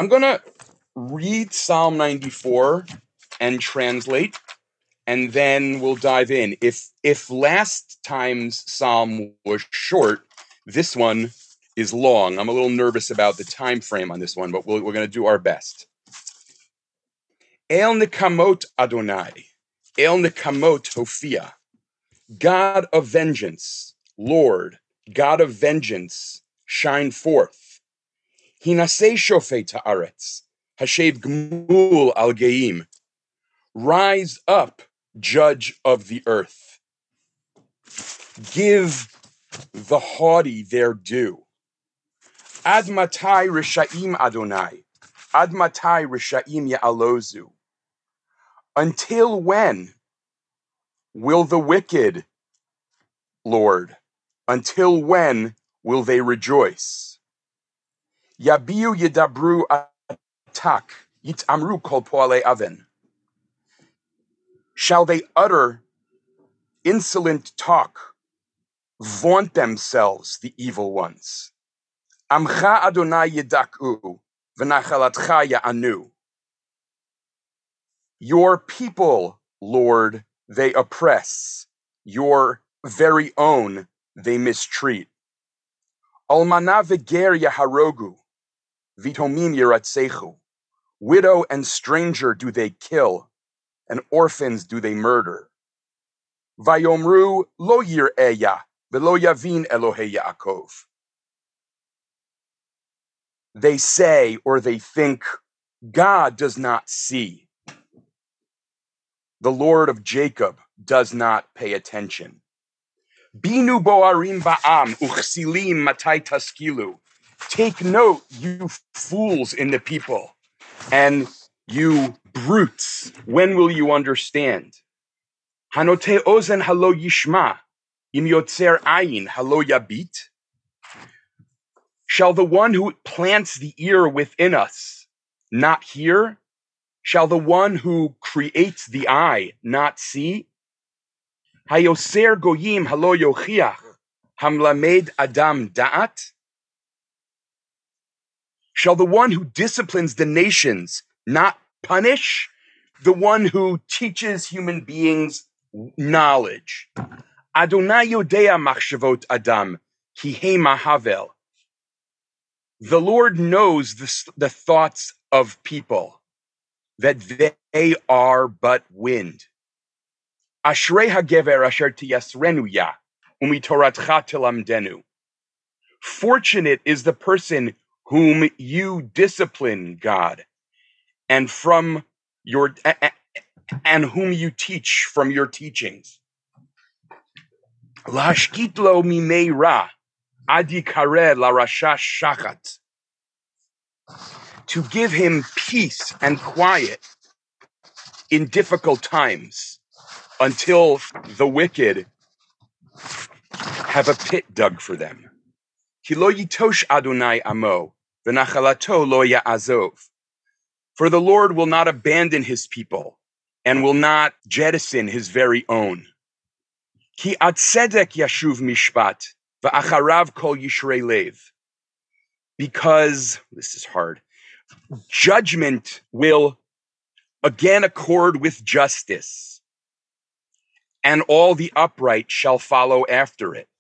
I'm going to read Psalm 94 and translate, and then we'll dive in. If last time's psalm was short, this one is long. I'm a little nervous about the time frame on this one, but we're going to do our best. El Nekamot Adonai, El Nekamot Hophia, God of vengeance, Lord, God of vengeance, shine forth. Hinasei shofet haaretz, hashev gmul al geim. Rise up, judge of the earth. Give the haughty their due. Ad matai rishaim Adonai, ad matai rishaim ya'alozu. Until when will the wicked, Lord, until when will they rejoice? Yabiu yidabru atak, yitamru kol poale aven. Shall they utter insolent talk, vaunt themselves, the evil ones? Amcha Adonai yidak'u, v'nachalatcha ya'anu. Your people, Lord, they oppress. Your very own they mistreat. Almana v'ger yaharogu, vitomim yiratzechu. Widow and stranger do they kill, and orphans do they murder. Vayomru lo yir'eya, v'lo yavin Elohei Yaakov. They say, or they think, God does not see. The Lord of Jacob does not pay attention. Binu boarim ba'am uchsilim matai taskilu. Take note, you fools in the people, and you brutes, when will you understand? Hanote ozen halo yishma, im yotzer ayin halo yabit. Shall the one who plants the ear within us not hear? Shall the one who creates the eye not see? Hayoser goyim halo yochiach, hamlamed adam da'at. Shall the one who disciplines the nations not punish? The one who teaches human beings knowledge. Adonai yodea machshavot adam, ki hema havel. The Lord knows the thoughts of people, that they are but wind. Ashrei hagever asher tiyasrenu ya, umitoratcha telamdenu. Fortunate is the person whom you discipline, God, and whom you teach from your teachings. Lahashkit lo mimei ra, adi kareh la rashash shachat. To give him peace and quiet in difficult times, until the wicked have a pit dug for them. Ki lo yitosh Adonai amo, v'nachalato lo ya'azov. For the Lord will not abandon his people, and will not jettison his very own. Ki ad tzedek yashuv mishpat, v'acharav kol yishrei lev. Because, this is hard, judgment will again accord with justice, and all the upright shall follow after it.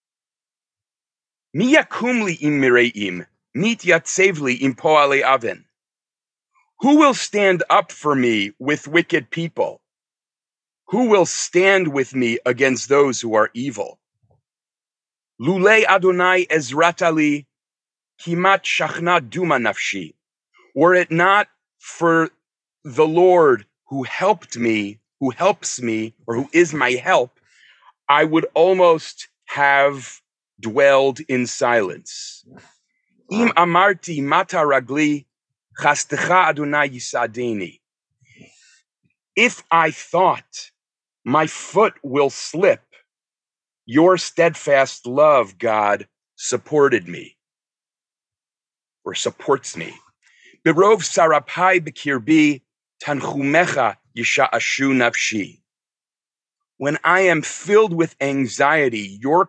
Mi yakum li im mireim, mit yatsev li im poale aven. Who will stand up for me with wicked people? Who will stand with me against those who are evil? Lulei Adonai ezratali, kimat shachna duma nafshi. Were it not for the Lord who helps me, or who is my help, I would almost have dwelled in silence. Im amarti mata ragli, chastecha Adonai yisadeni. If I thought my foot will slip, your steadfast love, God, supported me, or supports me. Berov sarapai bekirbi, tanchumecha yisha'ashu nafshi. When I am filled with anxiety, your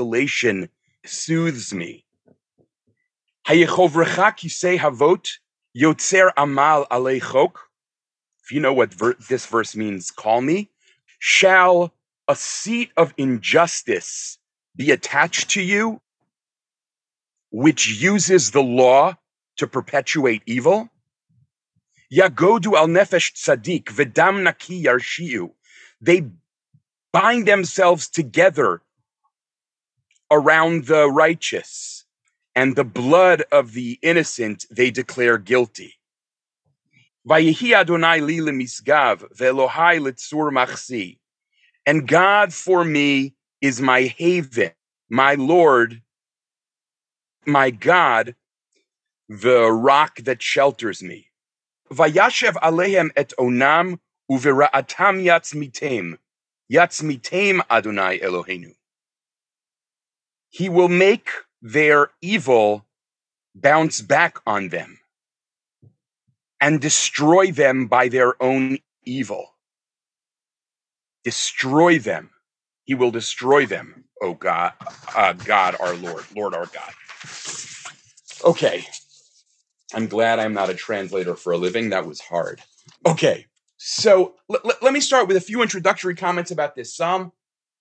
consolation soothes me. Hayechovrecha kisei havot, Yotzer amal alei chok. If you know what this verse means, call me. Shall a seat of injustice be attached to you, which uses the law to perpetuate evil? Yagodu al nefesh tzadik v'dam naki yarshiu. They bind themselves together around the righteous, and the blood of the innocent they declare guilty. Vayehi Adonai li lemisgav ve'Elohai litzur machsi. And God for me is my haven, my Lord, my God, the rock that shelters me. Vayashev alehem et onam uvera'atam yatzmitem Adonai Eloheinu. He will make their evil bounce back on them and destroy them by their own evil. Destroy them. He will destroy them, oh God, God our Lord our God. Okay. I'm glad I'm not a translator for a living. That was hard. Okay. So let me start with a few introductory comments about this psalm.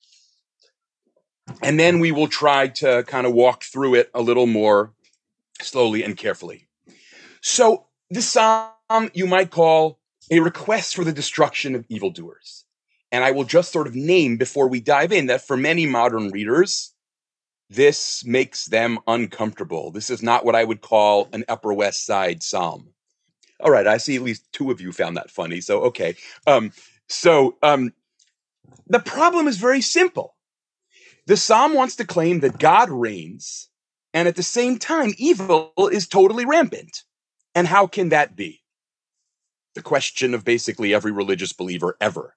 And then we will try to kind of walk through it a little more slowly and carefully. So this psalm you might call a request for the destruction of evildoers. And I will just sort of name before we dive in that for many modern readers, this makes them uncomfortable. This is not what I would call an Upper West Side psalm. All right, I see at least two of you found that funny, so okay. The problem is very simple. The psalm wants to claim that God reigns, and at the same time, evil is totally rampant. And how can that be? The question of basically every religious believer ever.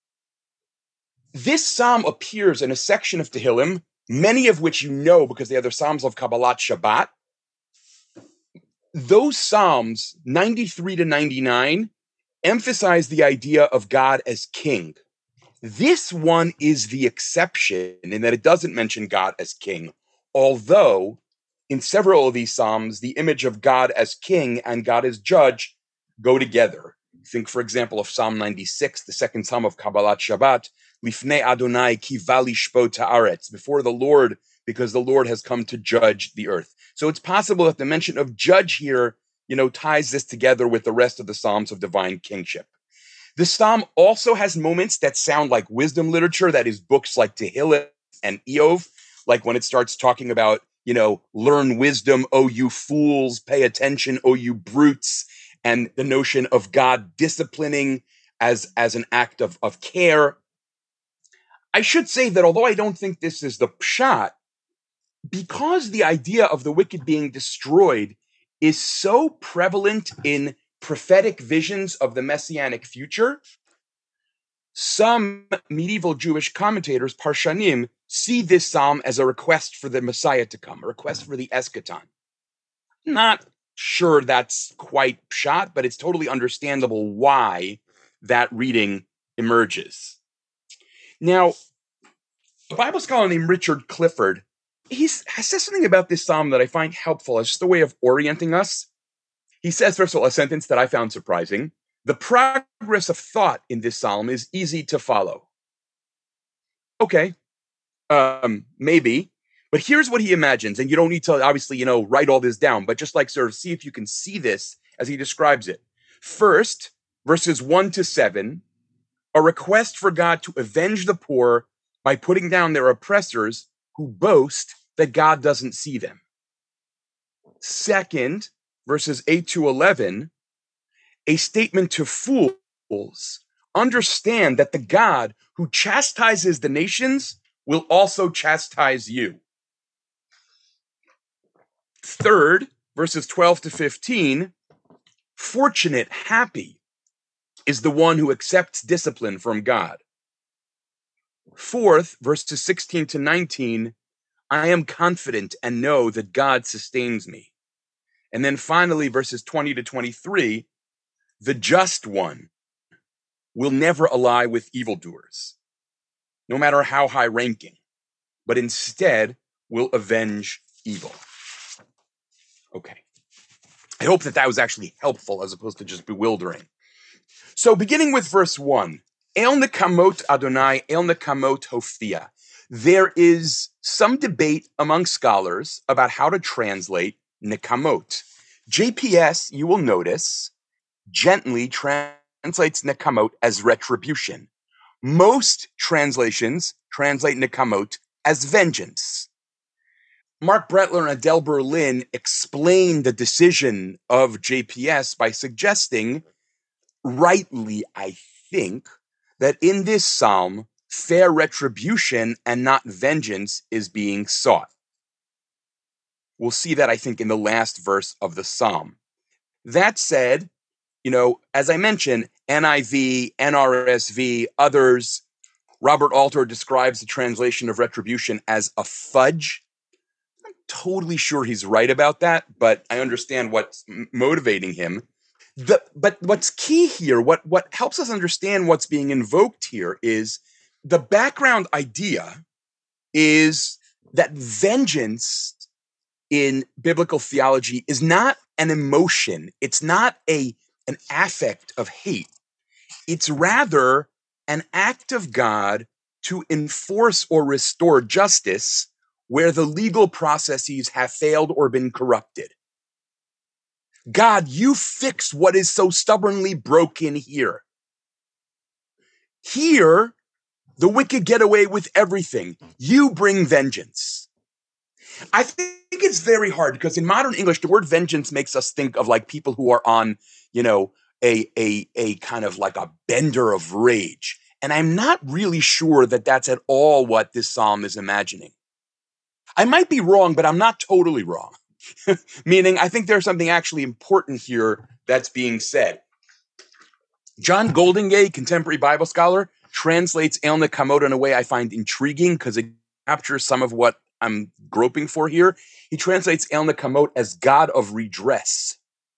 This psalm appears in a section of Tehillim, many of which you know because they are the Psalms of Kabbalat Shabbat. Those Psalms, 93 to 99, emphasize the idea of God as king. This one is the exception in that it doesn't mention God as king, although in several of these Psalms, the image of God as king and God as judge go together. Think, for example, of Psalm 96, the second Psalm of Kabbalat Shabbat, Lifnei Adonai ki valishpot haaretz, before the Lord, because the Lord has come to judge the earth. So it's possible that the mention of judge here, ties this together with the rest of the Psalms of divine kingship. The Psalm also has moments that sound like wisdom literature, that is books like Tehillim and Eov, like when it starts talking about, learn wisdom, O you fools, pay attention, O you brutes, and the notion of God disciplining as an act of care. I should say that although I don't think this is the pshat, because the idea of the wicked being destroyed is so prevalent in prophetic visions of the messianic future, some medieval Jewish commentators, Parshanim, see this psalm as a request for the Messiah to come, a request for the eschaton. Not sure that's quite pshat, but it's totally understandable why that reading emerges. Now, a Bible scholar named Richard Clifford, he says something about this psalm that I find helpful as just a way of orienting us. He says, first of all, a sentence that I found surprising. The progress of thought in this psalm is easy to follow. Okay, maybe. But here's what he imagines, and you don't need to obviously, write all this down, but just like sort of see if you can see this as he describes it. First, verses 1 to 7, a request for God to avenge the poor by putting down their oppressors who boast that God doesn't see them. Second, verses 8 to 11, a statement to fools. Understand that the God who chastises the nations will also chastise you. Third, verses 12 to 15, fortunate, happy is the one who accepts discipline from God. Fourth, verses 16 to 19, I am confident and know that God sustains me. And then finally, verses 20 to 23, the just one will never ally with evildoers, no matter how high ranking, but instead will avenge evil. Okay. I hope that was actually helpful as opposed to just bewildering. So beginning with verse 1, El Nekamot Adonai, El Nekamot Hophia. There is some debate among scholars about how to translate Nekamot. JPS, you will notice, gently translates Nekamot as retribution. Most translations translate Nekamot as vengeance. Mark Brettler and Adele Berlin explain the decision of JPS by suggesting, rightly, I think, that in this psalm, fair retribution and not vengeance is being sought. We'll see that, I think, in the last verse of the psalm. That said, as I mentioned, NIV, NRSV, others, Robert Alter describes the translation of retribution as a fudge. I'm not totally sure he's right about that, but I understand what's motivating him. But what's key here, what helps us understand what's being invoked here, is the background idea is that vengeance in biblical theology is not an emotion. It's not an affect of hate. It's rather an act of God to enforce or restore justice where the legal processes have failed or been corrupted. God, you fix what is so stubbornly broken here. Here, the wicked get away with everything. You bring vengeance. I think it's very hard because in modern English, the word vengeance makes us think of like people who are on, a kind of like a bender of rage. And I'm not really sure that that's at all what this psalm is imagining. I might be wrong, but I'm not totally wrong. Meaning, I think there's something actually important here that's being said. John Goldingay, contemporary Bible scholar, translates El Nekamot in a way I find intriguing because it captures some of what I'm groping for here. He translates El Nekamot as God of redress,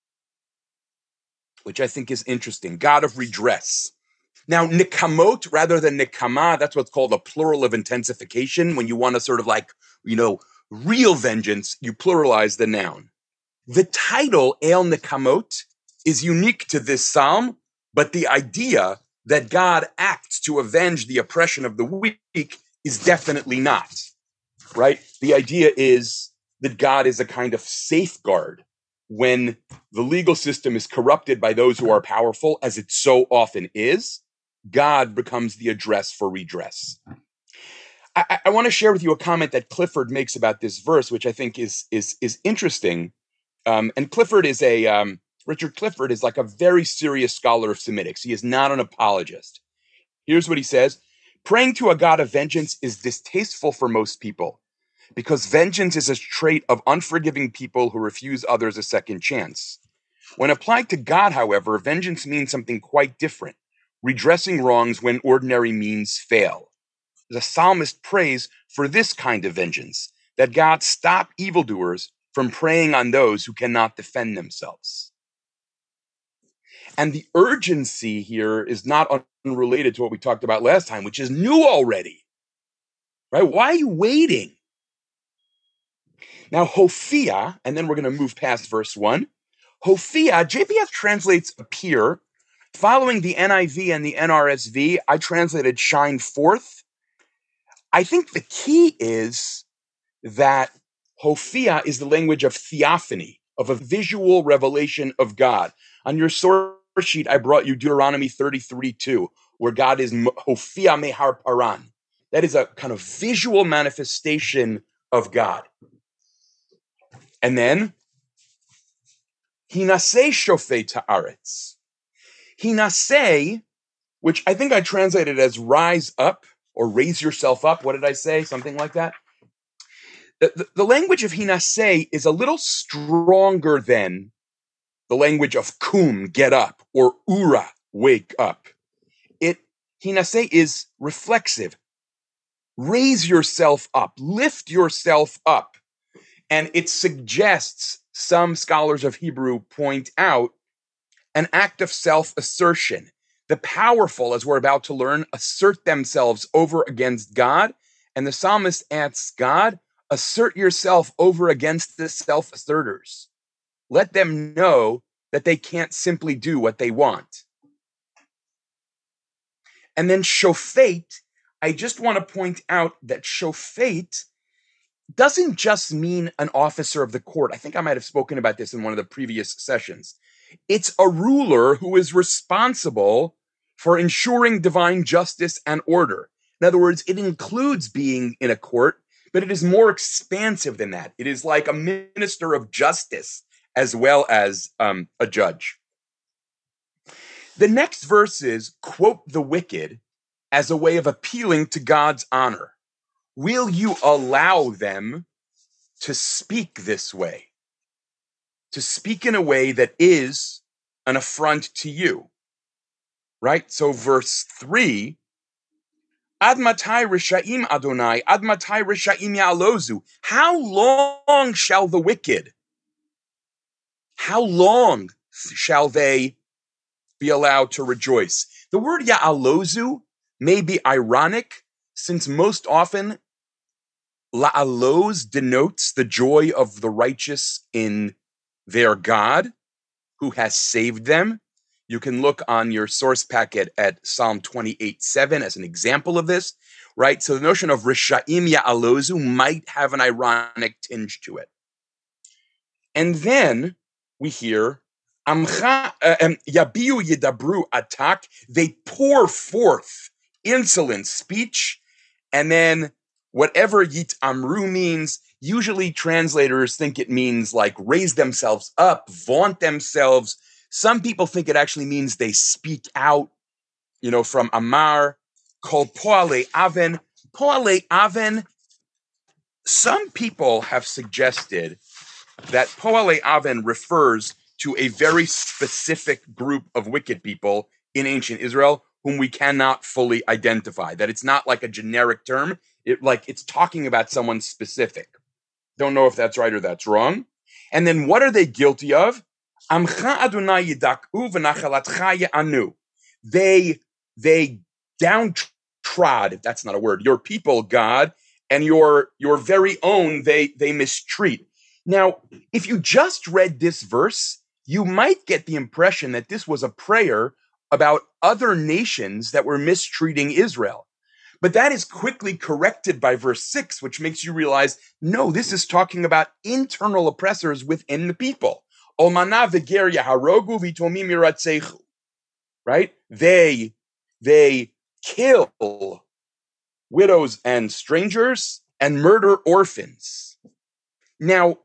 which I think is interesting. God of redress. Now, Nekamot rather than Nekama, that's what's called a plural of intensification. When you want to sort of like, real vengeance, you pluralize the noun. The title, El Nekamot, is unique to this psalm, but the idea that God acts to avenge the oppression of the weak is definitely not, right? The idea is that God is a kind of safeguard when the legal system is corrupted by those who are powerful, as it so often is. God becomes the address for redress. I want to share with you a comment that Clifford makes about this verse, which I think is interesting. And Richard Clifford is like a very serious scholar of Semitics. He is not an apologist. Here's what he says. Praying to a God of vengeance is distasteful for most people because vengeance is a trait of unforgiving people who refuse others a second chance. When applied to God, however, vengeance means something quite different, redressing wrongs when ordinary means fail. The psalmist prays for this kind of vengeance, that God stop evildoers from preying on those who cannot defend themselves. And the urgency here is not unrelated to what we talked about last time, which is new already, right? Why are you waiting? Now, Hophia, and then we're going to move past verse 1. Hophia, JPS translates appear. Following the NIV and the NRSV, I translated shine forth. I think the key is that Hophia is the language of theophany, of a visual revelation of God. On your source sheet, I brought you Deuteronomy 33:2, where God is Hophia Mehar Paran. That is a kind of visual manifestation of God. And then, Hinaseh Shofei Ta'aretz. Hinaseh, which I think I translated as rise up or raise yourself up. What did I say? Something like that. The language of Hinaseh is a little stronger than the language of kum, get up, or ura, wake up. Hinaseh is reflexive. Raise yourself up, lift yourself up. And it suggests, some scholars of Hebrew point out, an act of self-assertion. The powerful, as we're about to learn, assert themselves over against God. And the psalmist asks God, assert yourself over against the self-asserters. Let them know that they can't simply do what they want. And then shofet, I just want to point out that shofet doesn't just mean an officer of the court. I think I might have spoken about this in one of the previous sessions. It's a ruler who is responsible for ensuring divine justice and order. In other words, it includes being in a court, but it is more expansive than that. It is like a minister of justice as well as a judge. The next verses quote the wicked as a way of appealing to God's honor. Will you allow them to speak this way? To speak in a way that is an affront to you, right? So verse 3, Ad matai rishaim Adonai, ad matai rishaim ya'alozu. How long shall the wicked? How long shall they be allowed to rejoice? The word ya'alozu may be ironic, since most often la'aloz denotes the joy of the righteous in their God, who has saved them. You can look on your source packet at Psalm 28:7 as an example of this, right? So the notion of Rishaim Ya'alozu might have an ironic tinge to it. And then we hear, Amcha Yabiu Yidabru Atak, they pour forth insolent speech, and then whatever Yit Amru means, usually translators think it means like raise themselves up, vaunt themselves. Some people think it actually means they speak out, from Amar, called Poale Aven. Poale Aven, some people have suggested that Poale Aven refers to a very specific group of wicked people in ancient Israel whom we cannot fully identify, that it's not like a generic term. It's talking about someone specific. Don't know if that's right or that's wrong. And then what are they guilty of? Amcha Adonai yidak'u v'nachalatcha ya'anu. They downtrod, if that's not a word, your people, God, and your very own they mistreat. Now, if you just read this verse, you might get the impression that this was a prayer about other nations that were mistreating Israel. But that is quickly corrected by verse 6, which makes you realize, no, this is talking about internal oppressors within the people. Olmana v'ger yaharogu v'tomim yiratzechu. Right? They kill widows and strangers and murder orphans. Now,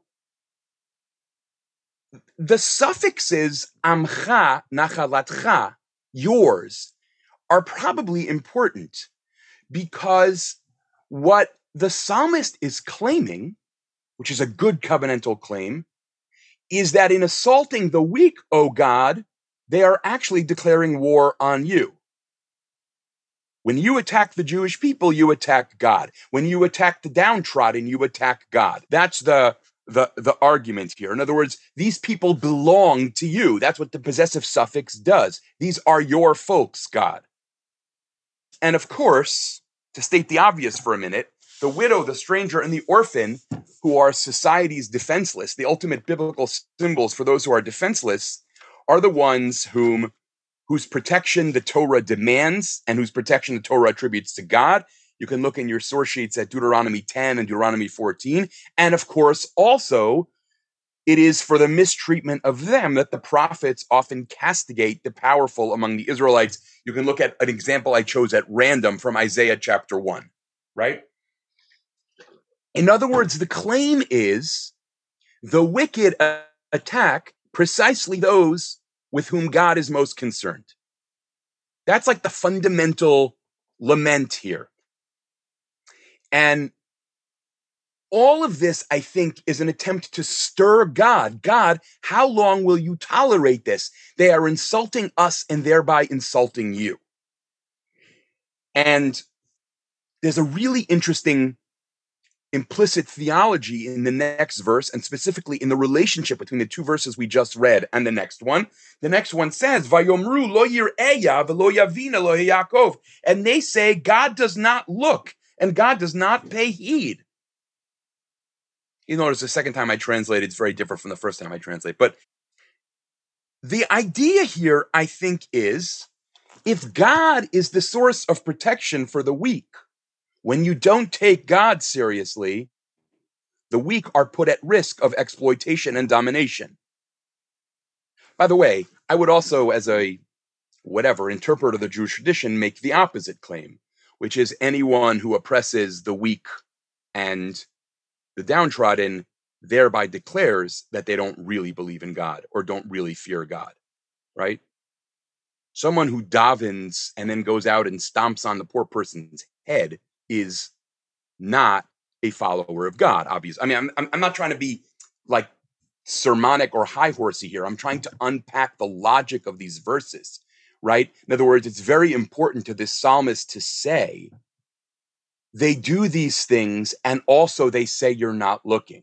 the suffixes amcha, nachalatcha, yours, are probably important, because what the psalmist is claiming, which is a good covenantal claim, is that in assaulting the weak, O God, they are actually declaring war on you. When you attack the Jewish people, you attack God. When you attack the downtrodden, you attack God. That's the argument here. In other words, these people belong to you. That's what the possessive suffix does. These are your folks, God. And of course, to state the obvious for a minute, the widow, the stranger, and the orphan, who are society's defenseless, the ultimate biblical symbols for those who are defenseless, are the ones whose protection the Torah demands and whose protection the Torah attributes to God. You can look in your source sheets at Deuteronomy 10 and Deuteronomy 14. And of course, also, it is for the mistreatment of them that the prophets often castigate the powerful among the Israelites. You can look at an example I chose at random from Isaiah chapter 1, right? In other words, the claim is the wicked attack precisely those with whom God is most concerned. That's like the fundamental lament here. And all of this, I think, is an attempt to stir God. God, how long will you tolerate this? They are insulting us and thereby insulting you. And there's a really interesting implicit theology in the next verse, and specifically in the relationship between the two verses we just read and the next one. The next one says, Vayomru lo yir'eya v'lo yavina lo Yaakov. And they say, God does not look and God does not pay heed. You notice the second time I translate, it's very different from the first time I translate. But the idea here, I think, is if God is the source of protection for the weak, when you don't take God seriously, the weak are put at risk of exploitation and domination. By the way, I would also, as a interpreter of the Jewish tradition, make the opposite claim, which is anyone who oppresses the weak and the downtrodden thereby declares that they don't really believe in God or don't really fear God, right? Someone who davens and then goes out and stomps on the poor person's head is not a follower of God, obviously. I mean, I'm not trying to be like sermonic or high horsey here. I'm trying to unpack the logic of these verses, right? In other words, it's very important to this psalmist to say, they do these things and also they say you're not looking.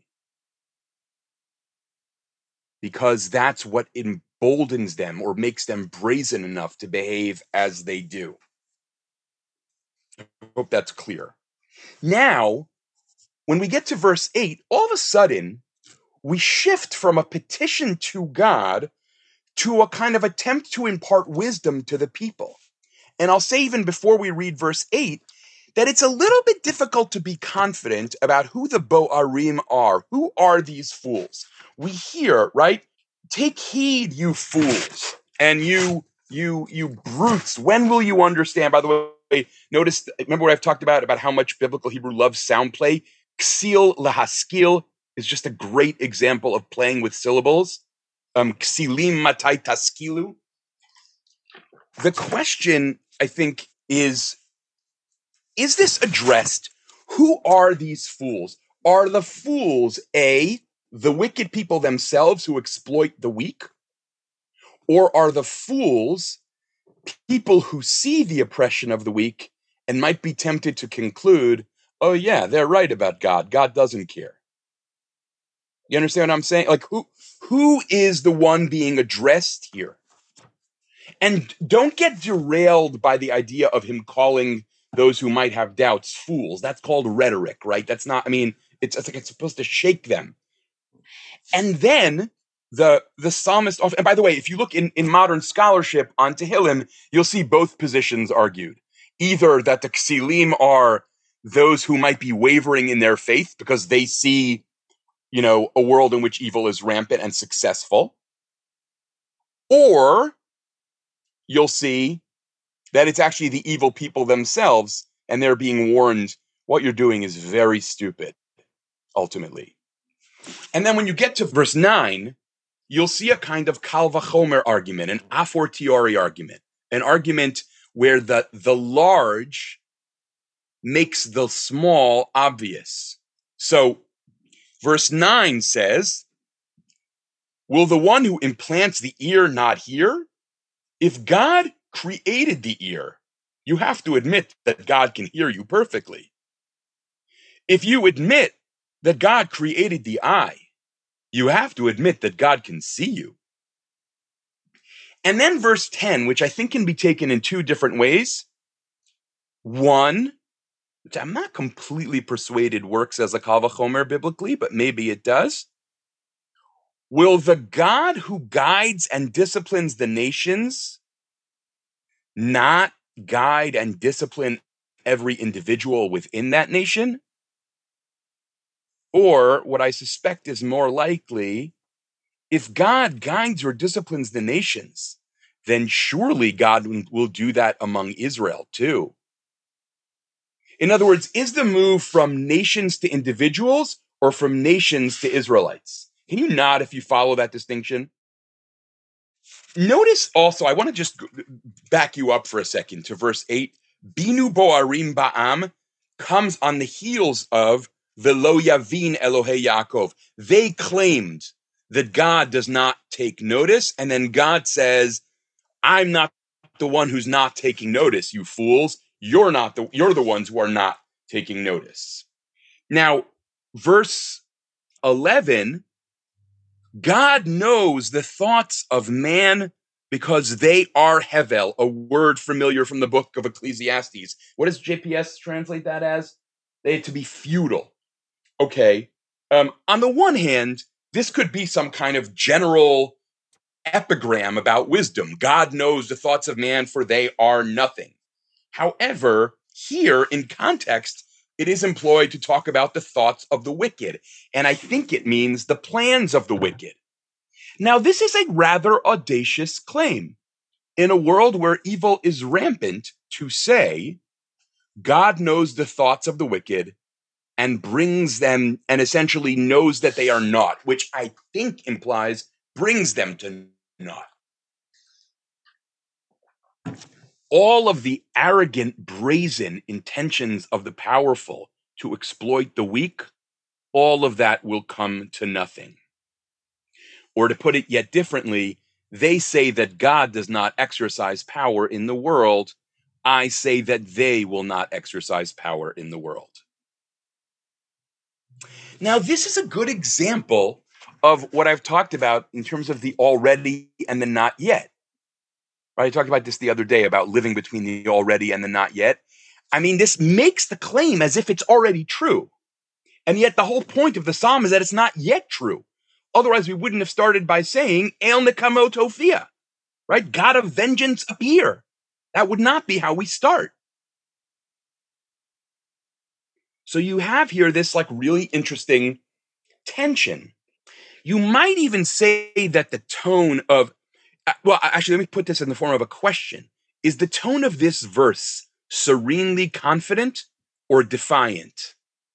Because that's what emboldens them or makes them brazen enough to behave as they do. I hope that's clear. Now, when we get to verse 8, all of a sudden, we shift from a petition to God to a kind of attempt to impart wisdom to the people. And I'll say even before we read verse 8, that it's a little bit difficult to be confident about who the Bo'arim are. Who are these fools? We hear, right? Take heed, you fools, and you brutes. When will you understand? By the way, remember what I've talked about how much biblical Hebrew loves sound play? Ksil lahaskil is just a great example of playing with syllables. Ksilim matai taskilu. The question, I think, is this addressed? Who are these fools? Are the fools, A, the wicked people themselves who exploit the weak? Or are the fools people who see the oppression of the weak and might be tempted to conclude, oh yeah, they're right about God. God doesn't care. You understand what I'm saying? Like, who is the one being addressed here? And don't get derailed by the idea of him calling those who might have doubts fools. That's called rhetoric, right? That's not, I mean, it's like it's supposed to shake them. And then the psalmist, and by the way, if you look in modern scholarship on Tehillim, you'll see both positions argued. Either that the Ksilim are those who might be wavering in their faith because they see, a world in which evil is rampant and successful. Or you'll see that it's actually the evil people themselves and they're being warned, what you're doing is very stupid, ultimately. And then when you get to verse 9, you'll see a kind of kal vachomer argument, an a fortiori argument, an argument where the large makes the small obvious. So verse 9 says, will the one who implants the ear not hear? If God created the ear, you have to admit that God can hear you perfectly. If you admit that God created the eye, you have to admit that God can see you. And then verse 10, which I think can be taken in two different ways. One, which I'm not completely persuaded works as a kal vachomer biblically, but maybe it does. Will the God who guides and disciplines the nations not guide and discipline every individual within that nation? Or what I suspect is more likely, if God guides or disciplines the nations, then surely God will do that among Israel too. In other words, is the move from nations to individuals or from nations to Israelites? Can you nod if you follow that distinction? Notice also, I want to just back you up for a second to verse 8. Binu bo'arim ba'am comes on the heels of Velo yavin Elohei Yaakov. They claimed that God does not take notice, and then God says, I'm not the one who's not taking notice, you fools. You're the ones who are not taking notice. Now, verse 11, God knows the thoughts of man because they are hevel, a word familiar from the book of Ecclesiastes. What does JPS translate that as? They to be futile. Okay. On the one hand, this could be some kind of general epigram about wisdom. God knows the thoughts of man, for they are nothing. However, here in context, it is employed to talk about the thoughts of the wicked. And I think it means the plans of the wicked. Now, this is a rather audacious claim. In a world where evil is rampant, to say, God knows the thoughts of the wicked and brings them and essentially knows that they are not, which I think implies brings them to naught. All of the arrogant, brazen intentions of the powerful to exploit the weak, all of that will come to nothing. Or to put it yet differently, they say that God does not exercise power in the world. I say that they will not exercise power in the world. Now, this is a good example of what I've talked about in terms of the already and the not yet. Right? I talked about this the other day about living between the already and the not yet. I mean, this makes the claim as if it's already true. And yet the whole point of the psalm is that it's not yet true. Otherwise, we wouldn't have started by saying, El Nekamo Tophia, right? God of vengeance appear. That would not be how we start. So you have here this like really interesting tension. You might even say that the tone of, well, actually, let me put this in the form of a question. Is the tone of this verse serenely confident or defiant?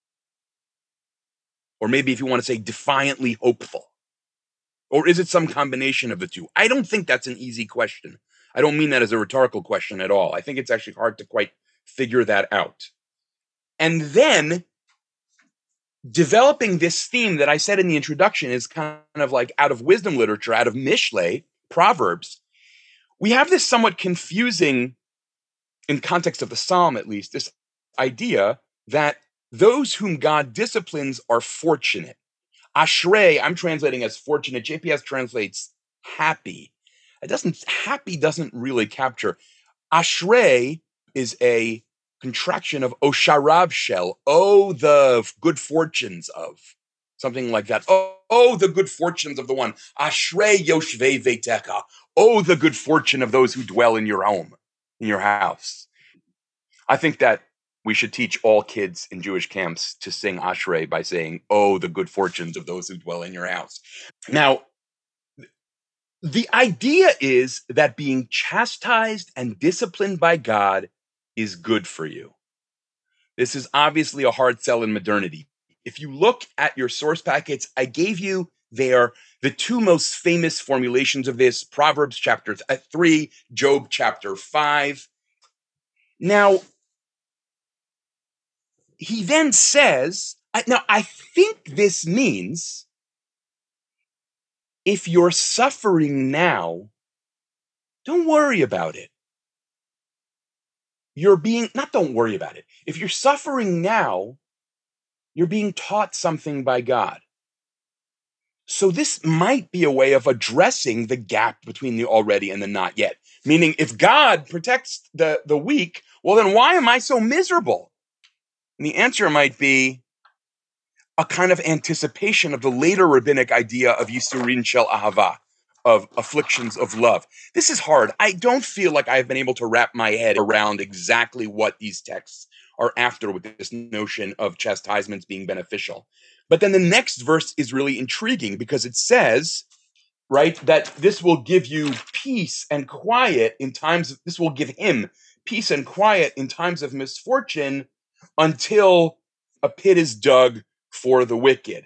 Or maybe if you want to say defiantly hopeful. Or is it some combination of the two? I don't think that's an easy question. I don't mean that as a rhetorical question at all. I think it's actually hard to quite figure that out. And then developing this theme that I said in the introduction is kind of like out of wisdom literature, out of Mishlei, Proverbs. We have this somewhat confusing, in context of the psalm at least, this idea that those whom God disciplines are fortunate. Ashrei, I'm translating as fortunate. JPS translates happy. Happy doesn't really capture. Ashrei is a contraction of Osharav shel. Oh, the good fortunes of. Something like that. Oh, the good fortunes of the one. Ashrei yoshvei veiteka. Oh, the good fortune of those who dwell in your home, in your house. I think that we should teach all kids in Jewish camps to sing Ashrei by saying, oh, the good fortunes of those who dwell in your house. Now, the idea is that being chastised and disciplined by God is good for you. This is obviously a hard sell in modernity. If you look at your source packets, I gave you there the two most famous formulations of this, Proverbs chapter 3, Job chapter 5. Now, he then says, I think this means if you're suffering now, don't worry about it. Don't worry about it. If you're suffering now, you're being taught something by God. So this might be a way of addressing the gap between the already and the not yet. Meaning, if God protects the weak, well, then why am I so miserable? And the answer might be a kind of anticipation of the later rabbinic idea of Yisurin Shel Ahava, of afflictions of love. This is hard. I don't feel like I've been able to wrap my head around exactly what these texts are after with this notion of chastisements being beneficial. But then the next verse is really intriguing because it says, right, that this will give you peace and quiet in times, this will give him peace and quiet in times of misfortune until a pit is dug for the wicked.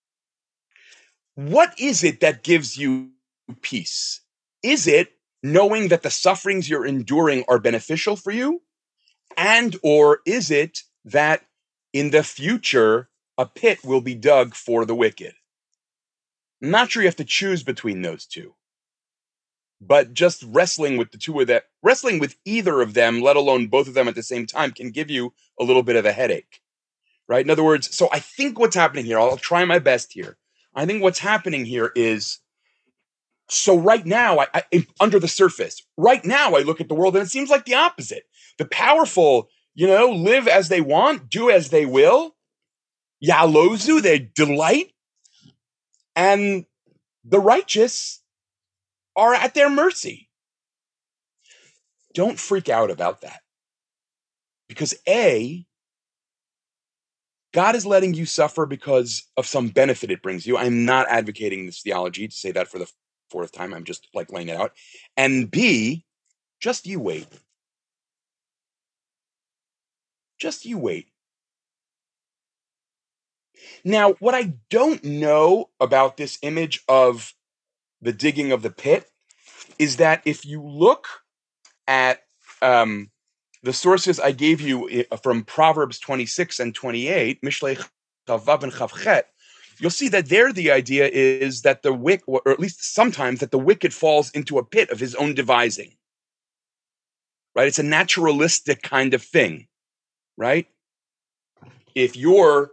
What is it that gives you peace? Is it knowing that the sufferings you're enduring are beneficial for you? And or is it that in the future, a pit will be dug for the wicked? I'm not sure you have to choose between those two. But just wrestling with the two of that, wrestling with either of them, let alone both of them at the same time, can give you a little bit of a headache. Right? In other words, so I think what's happening here, I'll try my best here. I think what's happening here is, so right now, I under the surface, right now I look at the world and it seems like the opposite. The powerful, live as they want, do as they will. Yalozu, they delight, and the righteous are at their mercy. Don't freak out about that. Because God is letting you suffer because of some benefit it brings you. I'm not advocating this theology to say that for the fourth time. I'm just like laying it out. And B, just you wait. Just you wait. Now, what I don't know about this image of the digging of the pit is that if you look at the sources I gave you from Proverbs 26 and 28, Mishlei Chavav and Chavchet, you'll see that there the idea is that the wicked, or at least sometimes that the wicked falls into a pit of his own devising. Right? It's a naturalistic kind of thing, right? If you're,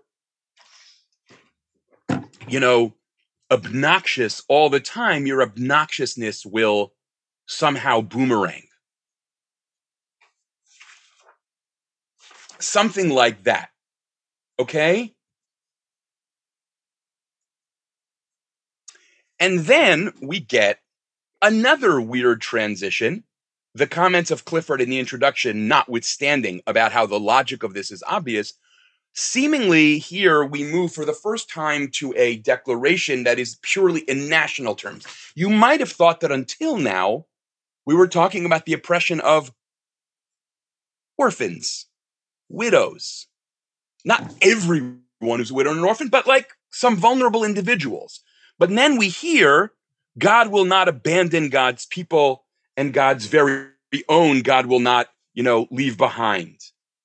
obnoxious all the time, your obnoxiousness will somehow boomerang. Something like that. Okay? And then we get another weird transition. The comments of Clifford in the introduction, notwithstanding about how the logic of this is obvious, seemingly here we move for the first time to a declaration that is purely in national terms. You might have thought that until now, we were talking about the oppression of orphans, widows. Not everyone who's a widow and an orphan, but like some vulnerable individuals. But then we hear God will not abandon God's people, and God's very own God will not, leave behind.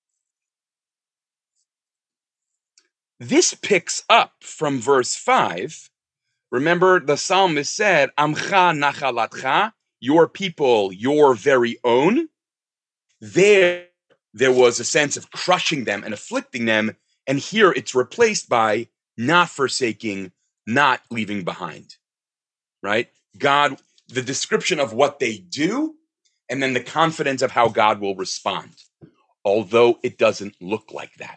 This picks up from verse 5. Remember, the psalmist said, Amcha nachalatcha, your people, your very own. There was a sense of crushing them and afflicting them. And here it's replaced by not forsaking, not leaving behind, right? God, the description of what they do, and then the confidence of how God will respond, although it doesn't look like that.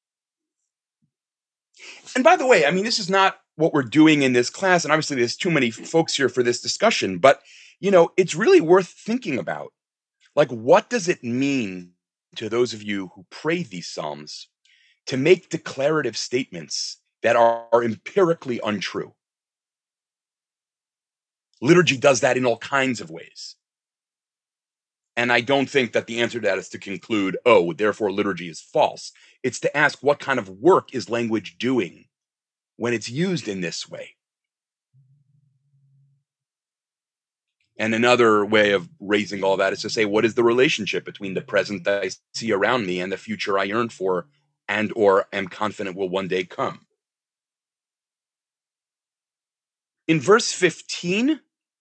And by the way, this is not what we're doing in this class, and obviously there's too many folks here for this discussion, but, it's really worth thinking about. Like, what does it mean to those of you who pray these Psalms to make declarative statements that are empirically untrue? Liturgy does that in all kinds of ways. And I don't think that the answer to that is to conclude, therefore liturgy is false. It's to ask, what kind of work is language doing when it's used in this way? And another way of raising all that is to say, what is the relationship between the present that I see around me and the future I yearn for and or am confident will one day come? In verse 15,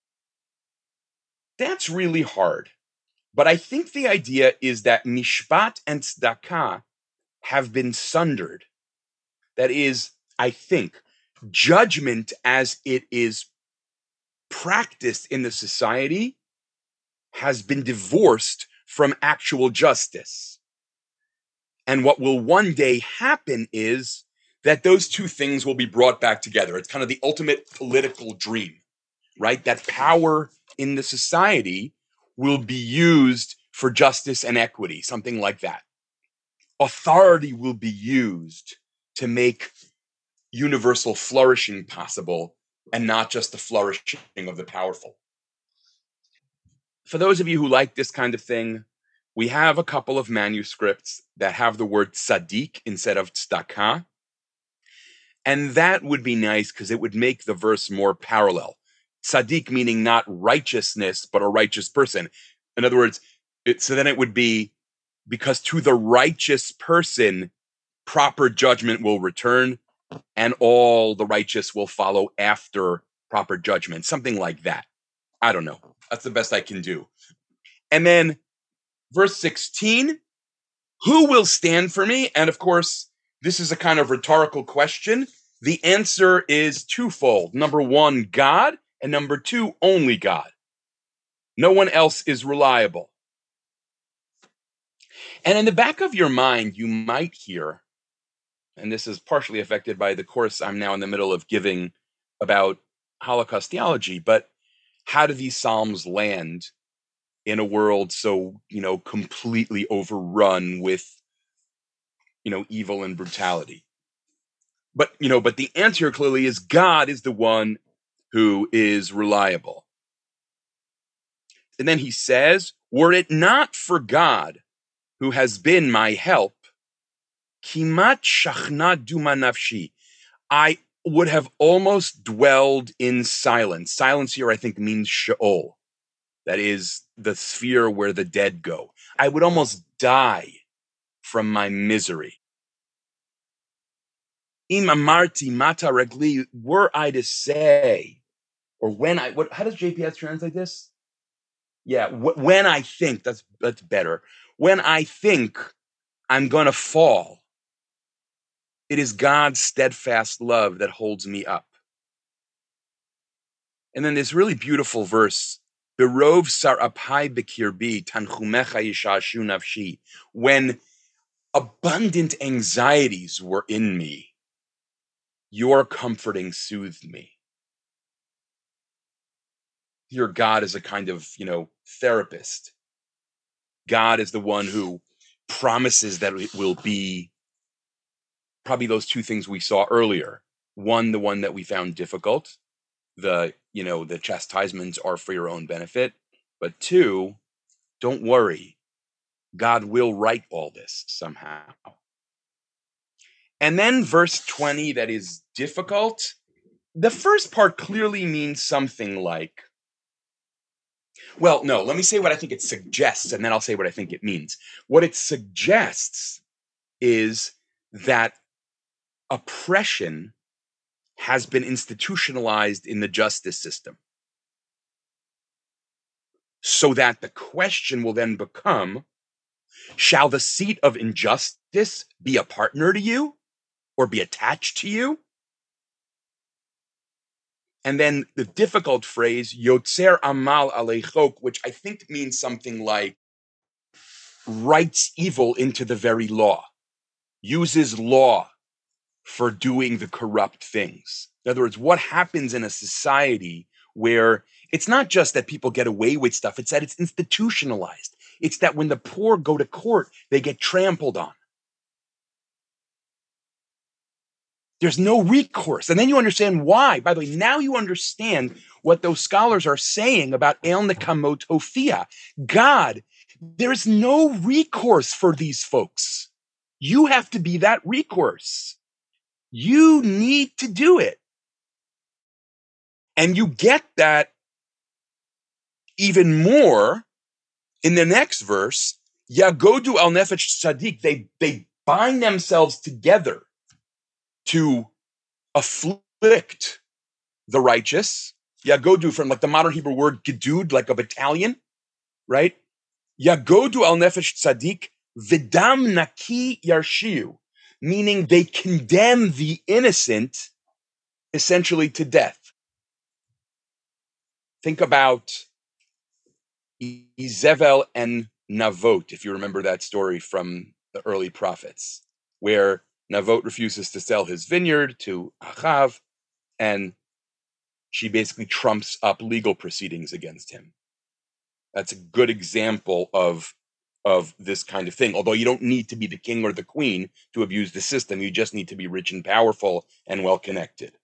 that's really hard. But I think the idea is that mishpat and tzedakah have been sundered. That is, I think, judgment as it is practiced in the society has been divorced from actual justice. And what will one day happen is that those two things will be brought back together. It's kind of the ultimate political dream, right? That power in the society will be used for justice and equity, something like that. Authority will be used to make universal flourishing possible and not just the flourishing of the powerful. For those of you who like this kind of thing, we have a couple of manuscripts that have the word tzaddik instead of tzedakah. And that would be nice because it would make the verse more parallel. Tzaddik meaning not righteousness, but a righteous person. In other words, so then it would be, because to the righteous person, proper judgment will return, and all the righteous will follow after proper judgment. Something like that. I don't know. That's the best I can do. And then verse 16, who will stand for me? And of course, this is a kind of rhetorical question. The answer is twofold. Number one, God, and number two, only God. No one else is reliable. And in the back of your mind, you might hear, and this is partially affected by the course I'm now in the middle of giving about Holocaust theology, but how do these Psalms land in a world so, completely overrun with, evil and brutality? But the answer clearly is God is the one who is reliable. And then he says, were it not for God who has been my help, kimat shachna duma nafshi, I would have almost dwelled in silence. Silence here, I think, means Sheol. That is the sphere where the dead go. I would almost die from my misery. Im amarti mata regli, were I to say, or when how does JPS translate this? Yeah, when I think, that's better. When I think I'm going to fall, it is God's steadfast love that holds me up. And then this really beautiful verse, Berov sarapai bekirbi tanchumecha yishashu nafshi, when abundant anxieties were in me, your comforting soothed me. Here, God is a kind of, therapist. God is the one who promises that it will be probably those two things we saw earlier. One, the one that we found difficult, the chastisements are for your own benefit. But two, don't worry, God will right all this somehow. And then verse 20, that is difficult. The first part clearly means something like, well, no, let me say what I think it suggests, and then I'll say what I think it means. What it suggests is that oppression has been institutionalized in the justice system, so that the question will then become, shall the seat of injustice be a partner to you or be attached to you? And then the difficult phrase, Yotzer Amal Alechok, which I think means something like writes evil into the very law, uses law for doing the corrupt things. In other words, what happens in a society where it's not just that people get away with stuff, it's that it's institutionalized. It's that when the poor go to court, they get trampled on. There's no recourse. And then you understand why. By the way, now you understand what those scholars are saying about El Nekamot Hofia. God, there's no recourse for these folks. You have to be that recourse. You need to do it. And you get that even more in the next verse. Yagodu al nefesh tzadik. They bind themselves together to afflict the righteous. Yagodu, from like the modern Hebrew word gedud, like a battalion, right? Yagodu al nefesh tzadik vidam naki yarshiu, meaning they condemn the innocent essentially to death. Think about Izevel and Navot, if you remember that story from the early prophets, where Navot refuses to sell his vineyard to Achav, and she basically trumps up legal proceedings against him. That's a good example of this kind of thing. Although you don't need to be the king or the queen to abuse the system, you just need to be rich and powerful and well-connected.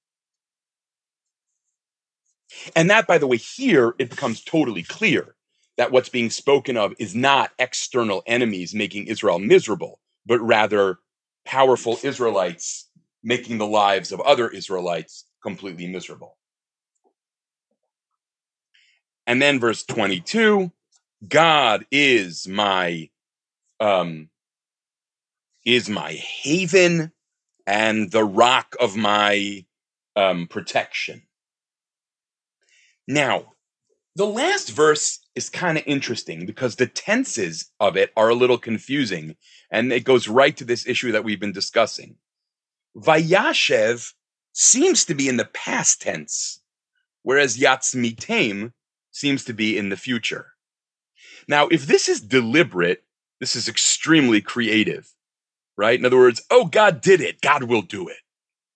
And that, by the way, here it becomes totally clear that what's being spoken of is not external enemies making Israel miserable, but rather powerful Israelites making the lives of other Israelites completely miserable. And then verse 22, God is my haven and the rock of my protection. Now, the last verse is kind of interesting because the tenses of it are a little confusing, and it goes right to this issue that we've been discussing. Vayashev seems to be in the past tense, whereas Yatzmitem seems to be in the future. Now, if this is deliberate, this is extremely creative, right? In other words, oh, God did it. God will do it.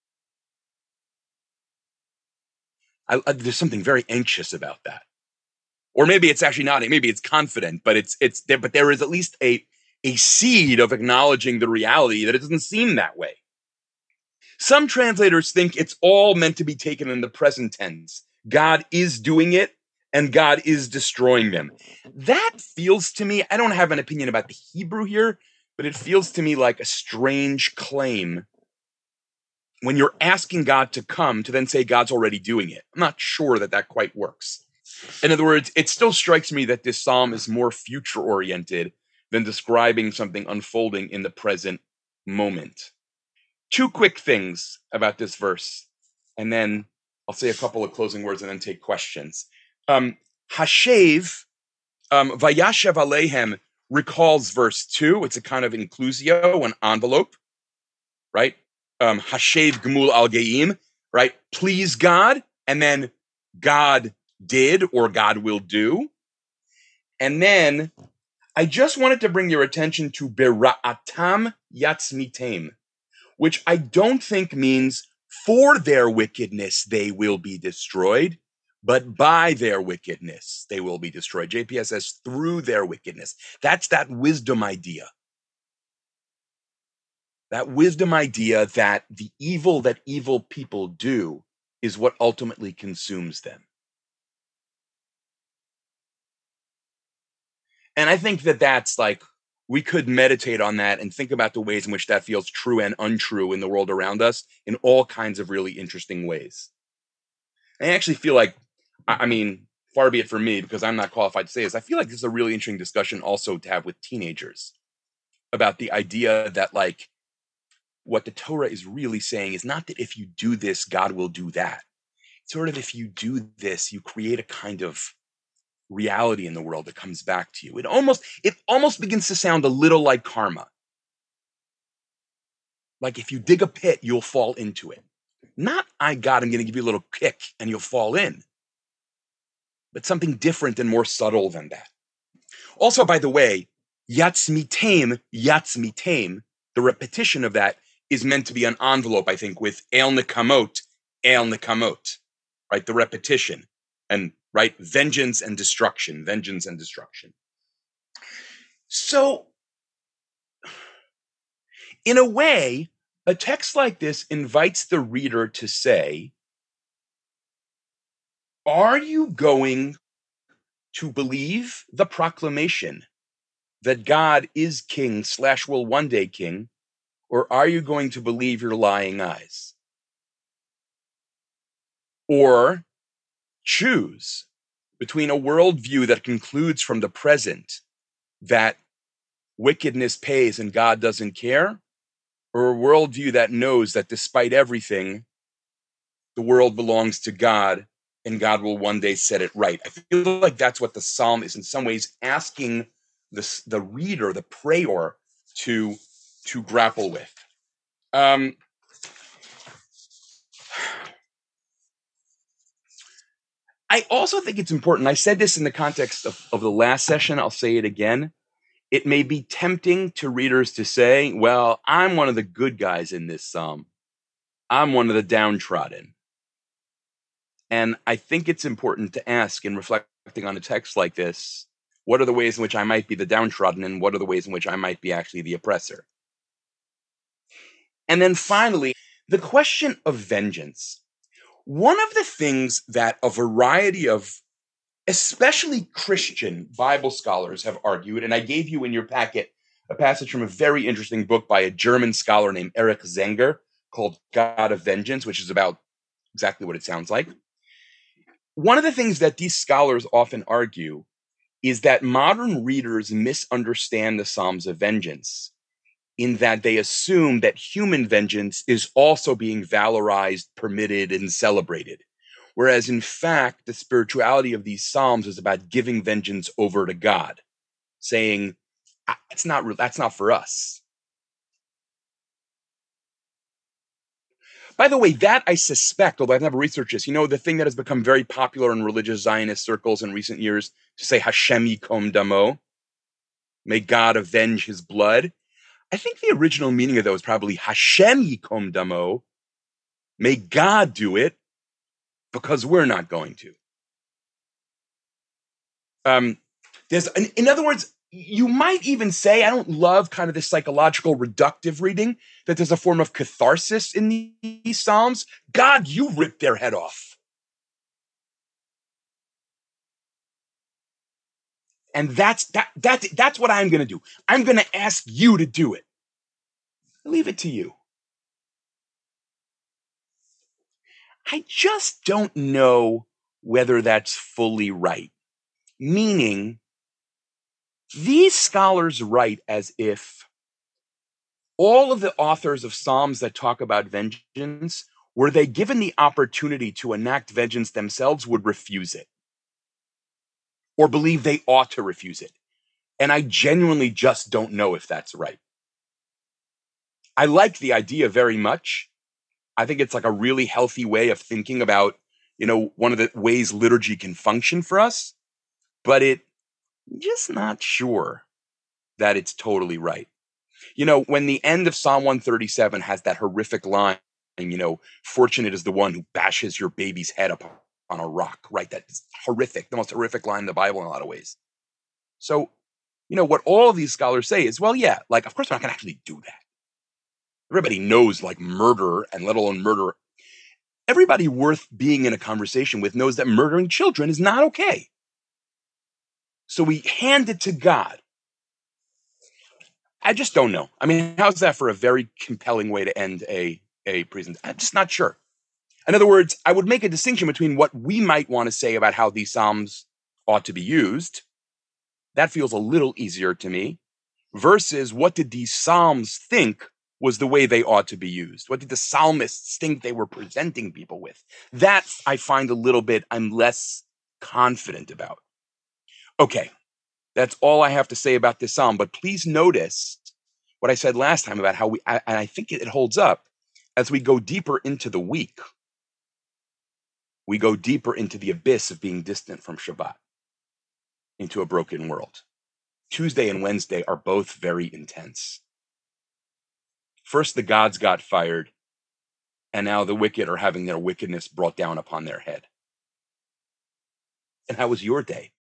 There's something very anxious about that. Or maybe it's actually not. Maybe it's confident, but but there is at least a seed of acknowledging the reality that it doesn't seem that way. Some translators think it's all meant to be taken in the present tense. God is doing it and God is destroying them. That feels to me, I don't have an opinion about the Hebrew here, but it feels to me like a strange claim when you're asking God to come to then say God's already doing it. I'm not sure that quite works. In other words, it still strikes me that this psalm is more future oriented than describing something unfolding in the present moment. Two quick things about this verse, and then I'll say a couple of closing words and then take questions. Hashev, Vayashev Alehem recalls verse 2. It's a kind of inclusio, an envelope, right? Hashev Gemul Al Geim, right? Please God, and then God did or God will do. And then I just wanted to bring your attention to Bera'atam Yatzmitem, which I don't think means for their wickedness they will be destroyed, but by their wickedness they will be destroyed. JPS says through their wickedness. That's that wisdom idea. That wisdom idea that the evil that evil people do is what ultimately consumes them. And I think that's like, we could meditate on that and think about the ways in which that feels true and untrue in the world around us in all kinds of really interesting ways. I actually feel like, I mean, far be it from me because I'm not qualified to say this, I feel like this is a really interesting discussion also to have with teenagers about the idea that, like, what the Torah is really saying is not that if you do this, God will do that. It's sort of, if you do this, you create a kind of reality in the world that comes back to you. It almost begins to sound a little like karma. Like if you dig a pit, you'll fall into it. Not, I'm going to give you a little kick and you'll fall in, but something different and more subtle than that. Also, by the way, yatzmitem, the repetition of that is meant to be an envelope, I think, with el nekamot, right? The repetition, and right, vengeance and destruction. So, in a way, a text like this invites the reader to say, are you going to believe the proclamation that God is king / will one day king, or are you going to believe your lying eyes? Or choose between a worldview that concludes from the present that wickedness pays and God doesn't care, or a worldview that knows that despite everything, the world belongs to God and God will one day set it right. I feel like that's what the psalm is in some ways asking the reader, the prayer, to grapple with. I also think it's important. I said this in the context of the last session. I'll say it again. It may be tempting to readers to say, well, I'm one of the good guys in this psalm. I'm one of the downtrodden. And I think it's important to ask, in reflecting on a text like this, what are the ways in which I might be the downtrodden, and what are the ways in which I might be actually the oppressor? And then finally, the question of vengeance. One of the things that a variety of especially Christian Bible scholars have argued, and I gave you in your packet a passage from a very interesting book by a German scholar named Erich Zenger called God of Vengeance, which is about exactly what it sounds like. One of the things that these scholars often argue is that modern readers misunderstand the Psalms of Vengeance, in that they assume that human vengeance is also being valorized, permitted, and celebrated. Whereas in fact, the spirituality of these Psalms is about giving vengeance over to God, saying, that's not for us. By the way, that I suspect, although I've never researched this, the thing that has become very popular in religious Zionist circles in recent years to say Hashem yikom damo, may God avenge his blood. I think the original meaning of those is probably Hashem yikom damo. May God do it because we're not going to. In other words, you might even say, I don't love kind of this psychological reductive reading, that there's a form of catharsis in these Psalms. God, you ripped their head off. And that's what I'm going to do. I'm going to ask you to do it. I leave it to you. I just don't know whether that's fully right. Meaning, these scholars write as if all of the authors of Psalms that talk about vengeance, were they given the opportunity to enact vengeance themselves, would refuse it or believe they ought to refuse it. And I genuinely just don't know if that's right. I like the idea very much. I think it's like a really healthy way of thinking about, one of the ways liturgy can function for us, but just not sure that it's totally right. When the end of Psalm 137 has that horrific line, fortunate is the one who bashes your baby's head up on a rock, right? That's horrific, the most horrific line in the Bible in a lot of ways. So, what all of these scholars say is, well, yeah, like, of course we're not going to actually do that. Everybody knows, like, murder, and let alone murder. Everybody worth being in a conversation with knows that murdering children is not okay. So we hand it to God. I just don't know. I mean, how's that for a very compelling way to end a presentation? I'm just not sure. In other words, I would make a distinction between what we might want to say about how these Psalms ought to be used. That feels a little easier to me. Versus what did these Psalms think was the way they ought to be used? What did the psalmists think they were presenting people with? That I find I'm less confident about. Okay, that's all I have to say about this Psalm. But please notice what I said last time about how and I think it holds up as we go deeper into the week. We go deeper into the abyss of being distant from Shabbat, into a broken world. Tuesday and Wednesday are both very intense. First, the gods got fired, and now the wicked are having their wickedness brought down upon their head. And how was your day?